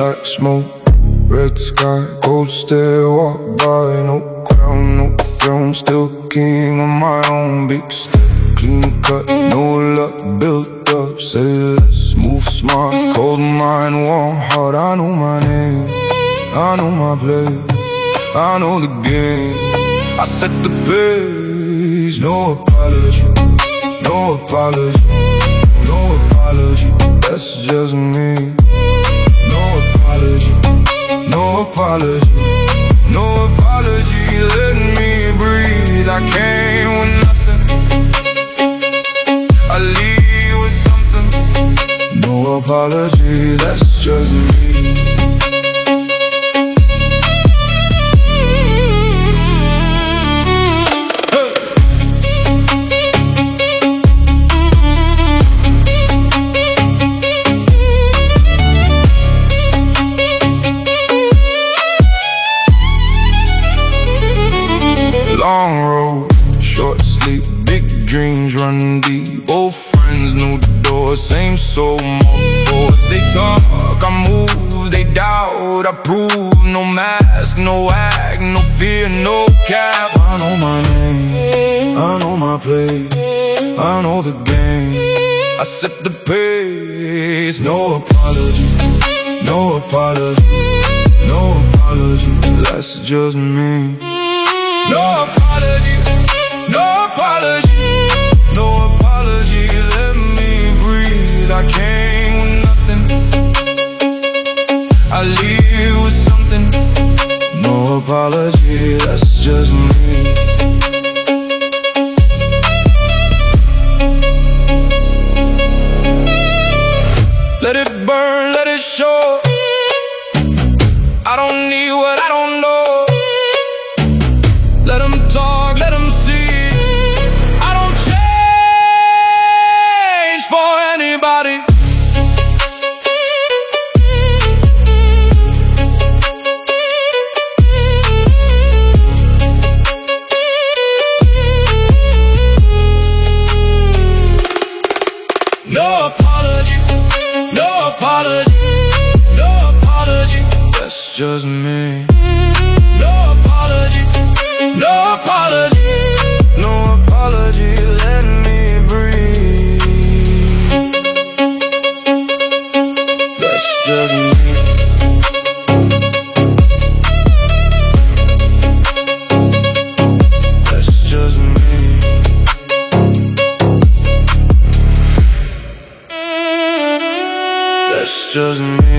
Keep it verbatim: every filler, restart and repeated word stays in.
black smoke, red sky, cold stare, walk by. No crown, no throne, still king on my own. Big step, clean cut, no luck, built up. Say less, move smart, cold mind, warm heart. I know my name, I know my place, I know the game. I set the pace, no apology, no apology, no apology. That's just me. No apology, no apology, no apology. Let me breathe. I came with nothing, I leave with something. No apology, that's just me. Long road, short sleep, big dreams run deep. Old friends, new doors, same soul, more force. They talk, I move, they doubt, I prove. No mask, no act, no fear, no cap. I know my name, I know my place, I know the game. I set the pace. No apology, no apology, no apology. That's just me. No apology, no apology, no apology. Let me breathe. I came with nothing, I leave with something. No apology, that's just me. Let it burn, let it show. I don't need what I don't know. Let them talk, let them see. I don't change for anybody. No apology, no apology, no apology. That's just me. No apology, no apology, no apology. Let me breathe. That's just me. That's just me. That's just me.